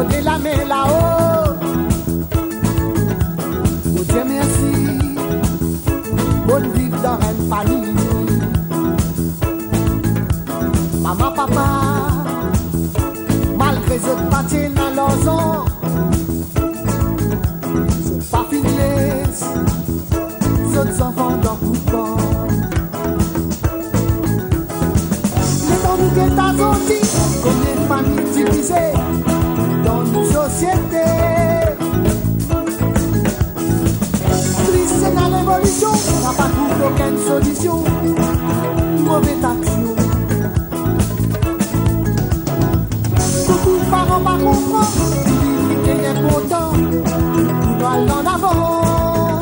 lever la main là-haut. Oh Dieu merci, bonne vie dans une famille. Maman, papa, malgré ce parti dans l'ozon, c'est pas fini, ces enfants dans le coup. Mais dans nous qui t'as combien de familles divisées dans nos sociétés. Triste dans l'évolution, n'a pas trouvé aucune solution. Mauvaise action. Beaucoup de parents par comprendre, qui est important, nous allons en avant.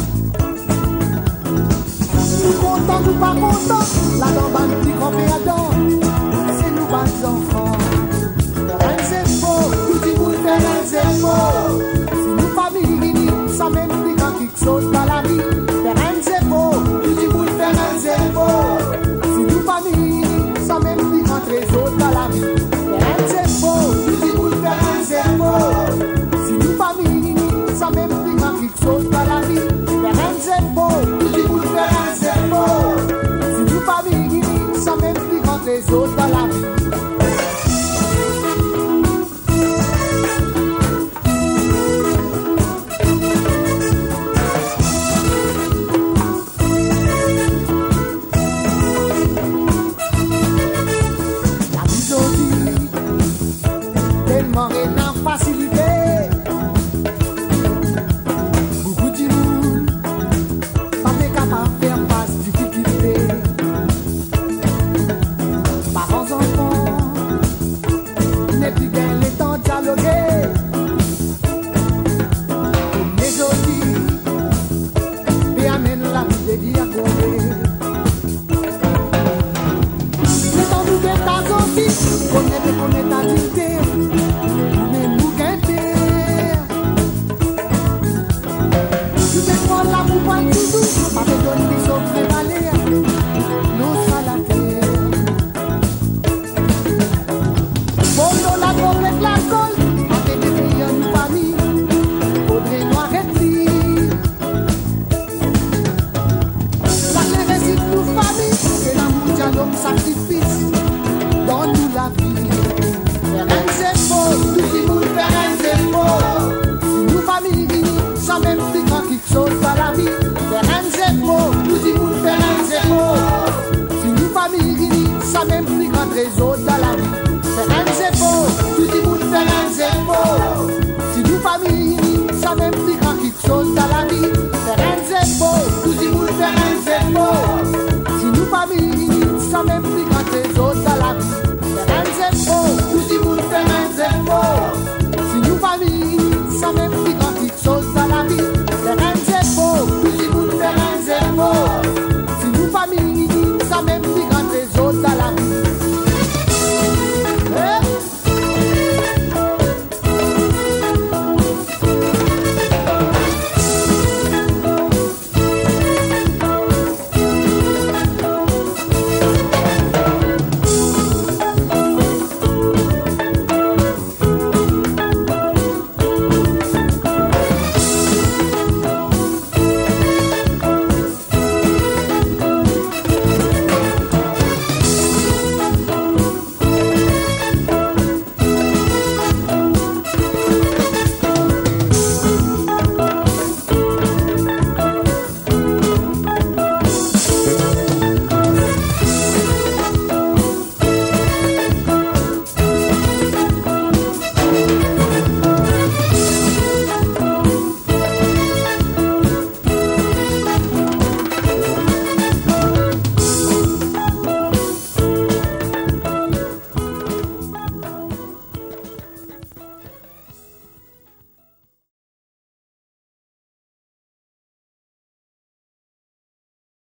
Nous contents, nous pas contents, la dame qui grand-père Adam, c'est nous pas enfants. C'est faux, nous disons c'est faux. Si nous famille, ça même plus quand quelque chose dans la vie. C'est faux, nous disons c'est faux. Si nous famille, ça même plus quand les autres dans la vie. C'est faux, nous disons c'est faux. Si nous famille, ça même plus quand quelque chose dans la vie. C'est faux, nous disons c'est faux. Si nous famille, ça même plus quand les autres dans la vie. Beaucoup de monde, pas capable de faire face difficulté. Parents, enfants, n'est plus bien le temps de dialoguer. Les autres, et amène la vie de dialoguer. Le temps nous guette à sortir, qu'on est adulté. Pas de donner des autres valeurs, nous ça la terre. Bon, la complète la colle, avec des millions de familles, faudrait nous arrêter. La terre réside nous famille, que l'amour d'un homme sacrifice, dans nous la vie. Rien c'est faux, tout le monde fait rien c'est faux. Si nous famille, ça même plus grand quelque chose dans la vie. Nous disons c'est faux. Si nous famille, ça même plus grand réseau dans la vie. C'est faux. Nous disons c'est faux. Si nous famille, ça même plus grand quelque chose dans la vie. C'est faux. Nous disons c'est faux.